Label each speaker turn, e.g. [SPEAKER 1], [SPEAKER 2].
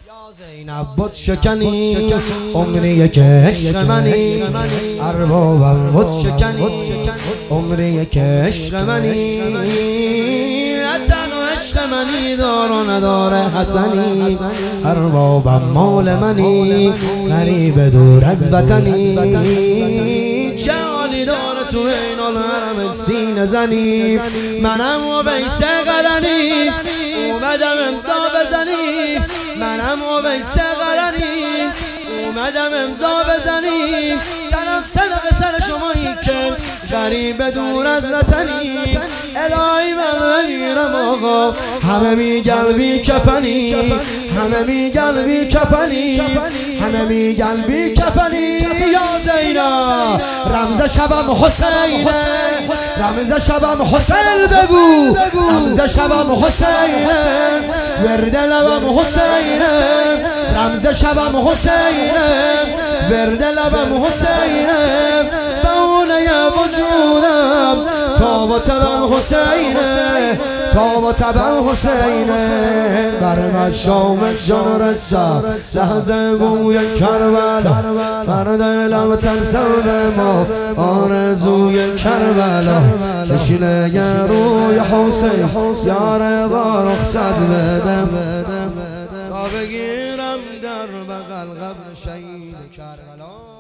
[SPEAKER 1] زینب بود شکنی عمری که عشق منی اربابم بود شکنی عمری که عشق منی نتنو عشق منی دار و نداره حسنی اربابم مال منی غریب دور از وطنی چه حالی داره تو این الحرم سینه زنی منم و بیسه قرنی اومدم امضا بزنی منم و بیسه قرنی اومدم امضا بزنی سرم صدق سر شمایی که غریب دور از وطنی الهی من بمیرم آقا همه میگن بی کفنی همه میگن بی کفنی همه میگن بی کفنی یا زینا رمز شبم حسینه رمز شبم حسین بگو رمز شبم حسینه ورد لبم حسینه رمز شبم حسینه ورد لبم حسینه بونه وجودم تاب و تبم حسینه تاب و تبم حسینه بر مشام جان رسا لحظه بوی کربلا بر دلم ترسم ما آرزوی کربلا بشینه روی حسین یار با رخصت بدم تا بگیرم در بغل قبر شهید کربلا.